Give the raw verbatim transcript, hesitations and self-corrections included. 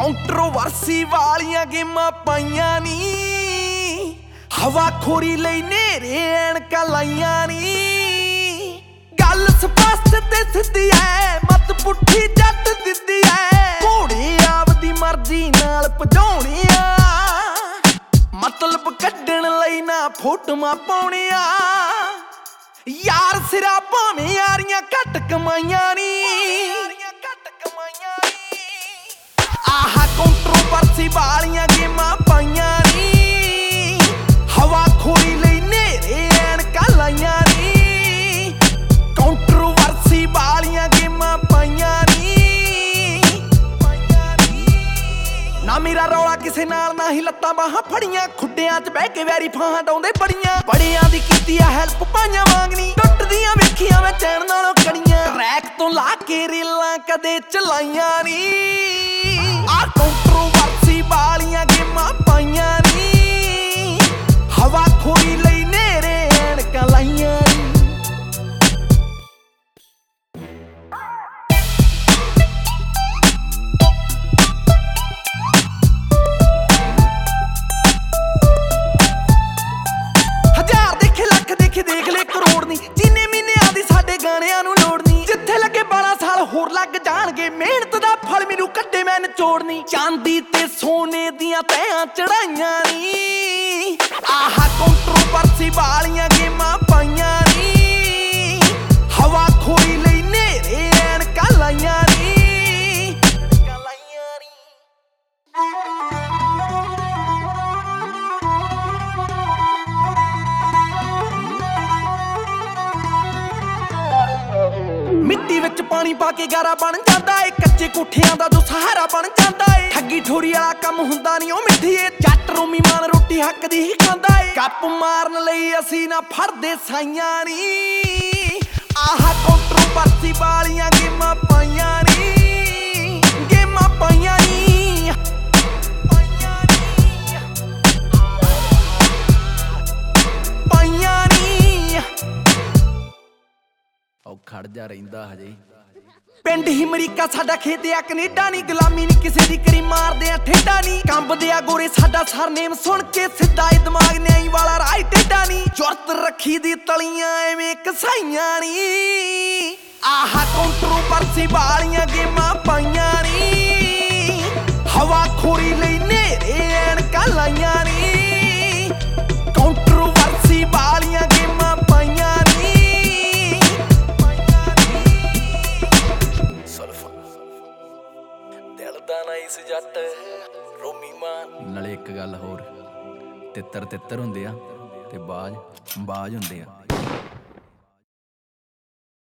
Controversy ਵਾਲੀਆਂ ਗੇਮਾਂ ਪਾਈਆਂ ਨੀ, ਹਵਾ ਖੋਰੀ ਲਈ ਨੇਰੇ ਐਨਕਾਂ ਲਾਈਆਂ ਨੀ। ਗੱਲ ਸਪਸ਼ਟ ਤੇ ਸਿੱਧੀ ਐ, ਮਤ ਪੁੱਠੀ ਜੱਟ ਦਿੱਤੀ ਐ। ਘੋੜੇ ਆਪਦੀ ਮਰਜ਼ੀ ਨਾਲ ਭਜਾਉਣਿਆ, ਮਤਲਬ ਕੱਢਣ ਲਈ ਨਾ ਫੋਟੋਆਂ ਪਾਉਣੀਆਂ। ਯਾਰ ਸਿਰਾ ਭਾਵੇਂ ਯਾਰੀਆਂ ਘੱਟ ਕਮਾਈਆਂ ਨੀ, ਆਹ ਕੰਟਰੋਵਰਸੀ ਵਾਲੀਆਂ ਗੇਮਾਂ ਪਾਈਆਂ ਨੀ, ਹਵਾ ਖੋਰੀ ਲਈ ਨੇਰੇ ਐਨਕਾਂ ਲਾਈਆਂ ਨੀ। ਕੰਟਰੋਵਰਸੀ ਵਾਲੀਆਂ ਗੇਮਾਂ ਪਾਈਆਂ ਨੀ, ਨਾ ਮੇਰਾ ਰੌਲਾ ਕਿਸੇ ਨਾਲ ਨਾ ਹੀ ਲੱਤਾਂ ਬਾਹਾਂ ਫੜੀਆਂ। ਖੁੱਡਿਆਂ 'ਚ ਬਹਿ ਕੇ ਵੈਰੀ ਫਾਹਾਂ ਡਾਉਂਦੇ ਬੜੀਆਂ, ਬੜਿਆਂ ਦੀ ਕੀਤੀ ਆ ਹੈਲਪ ਪਾਈਆਂ ਵਾਂਗਣੀ। ਟੁੱਟਦੀਆਂ ਵੇਖੀਆਂ ਮੈਂ ਚੈਨ ਨਾਲੋਂ ਕੜੀਆਂ, ਰੈਕ ਤੋਂ ਲਾ ਕੇ ਰੇਲਾਂ ਕਦੇ ਚਲਾਈਆਂ ਨੀ। ਆਹ ਕੰਟਰੋਵਰਸੀ ਵਾਲੀਆਂ ਗੇਮਾਂ ਪਾਈਆਂ ਨੀ, ਹਵਾ ਖੋਰੀ ਲਈ ਨੇਰੇ ਐਨਕਾਂ ਲਾਈਆਂ ਨੀ। ਹਜ਼ਾਰ ਦੇਖੇ ਲੱਖ ਦੇਖੇ ਦੇਖ ਲੈ ਕਰੋੜ ਨੀ, ਜਿੰਨੇ ਮਹੀਨਿਆਂ ਦੀ ਸਾਡੇ ਗਾਣਿਆਂ ਨੂੰ ਲੋੜ ਨੀ। ਜਿੱਥੇ ਲੱਗੇ ਬਾਰਾਂ ਸਾਲ ਹੋਰ ਲੱਗ ਜਾਣਗੇ, ਮਿਹਨਤ ਦਾ ਫਲ ਮੈਨੂੰ ਕੱਢੇ ਮੈਂ ਨਿਚੋੜਨੀ। ਚਾਂਦੀ ਤੇ ਸੋਨੇ ਦੀਆਂ ਤੈਆਂ ਚੜਾਈਆਂ ਨੀ, ਆਹ ਕੰਟਰੋਵਰਸੀ ਵਾਲੀਆਂ ਗੇਮਾਂ ਪਾਈਆਂ ਨੀ, ਹਵਾ ਖੋਰੀ ਲਈ ਨੇਰੇ ਐਨਕਾਂ ਲਾਈਆਂ ਨੀ। ਮਿੱਟੀ ਵਿੱਚ ਪਾਣੀ ਪਾ ਕੇ ਗਾਰਾ ਬਣ ਜਾਂਦਾ ਏ, ਕੱਚੇ ਕੋਠਿਆਂ ਦਾ ਜੋ ਸਹਾਰਾ ਬਣ ਜਾਂਦਾ ਏ। ਠੱਗੀ ਠੋਰੀ ਵਾਲਾ ਕੰਮ ਹੁੰਦਾ ਨੀ ਉਹ ਮਿੱਠੀਏ, ਜੱਟ ਰੋਮੀ ਮਾਨ ਰੋਟੀ ਹੱਕ ਦੀ ਹੀ ਖਾਂਦਾ ਏ। ਗੱਪ ਮਾਰਨ ਲਈ ਅਸੀਂ ਨਾ ਫੜਦੇ ਸਾਈਆਂ ਨੀ, ਆਹ ਕੰਟਰੋਵਰਸੀ ਵਾਲੀਆਂ ਗੇਮਾਂ ਪਾਈਆਂ ਨੀ, ਗੇਮਾਂ ਪਾਈਆਂ ਨੀ, ਪਾਈਆਂ ਨੀ, ਪਾਈਆਂ ਨੀ। ਉਹ ਖੜ ਜਾ ਰਹਿੰਦਾ ਹਜੇ। ਪਿੰਡ ਹੀ ਅਮਰੀਕਾ ਸਾਡਾ, ਖੇਤ ਆ ਕੈਨੇਡਾ ਨੀ। ਗੁਲਾਮੀ ਨੀ ਕਿਸੇ ਦੀ ਕਰੀ, ਮਾਰਦੇ ਆ ਠੇਡਾ ਨੀ। ਕੰਬਦੇ ਆ ਗੋਰੇ ਸਾਡਾ ਸਰਨੇਮ ਸੁਣ ਕੇ, ਸਿੱਧਾ ਏ ਦਿਮਾਗ ਨਿਆਈ ਵਾਲਾ ਰਾਹ ਟੇਢਾ ਨੀ। ਜੁਰਤ ਰੱਖੀ ਦੀ ਤਲੀਆਂ ਐਵੇਂ ਘਸਾਈਆਂ ਨੀ, ਆਹ ਕੰਟਰੋਵਰਸੀ ਵਾਲੀਆਂ ਗੇਮਾਂ ਪਾਈਆਂ ਨੀ, ਹਵਾ ਖੋਰੀ ਲਈ ਨੇਰੇ ਐਨਕਾਂ ਲਾਈਆਂ ਨੀ। ਕੰਟਰੋਵਰਸੀ ਵਾਲੀਆਂ ਗੇਮਾਂ ਪਾਈਆਂ ਨੀ। ਦਿਲ ਦਾ ਨਾਈਸ ਜੱਟ ਰੋਮੀ ਮਾਨ। ਨਾਲੇ ਇੱਕ ਗੱਲ ਹੋਰ, ਤਿੱਤਰ ਤਿੱਤਰ ਹੁੰਦੇ ਆ ਤੇ ਬਾਜ ਬਾਜ ਹੁੰਦੇ ਆ।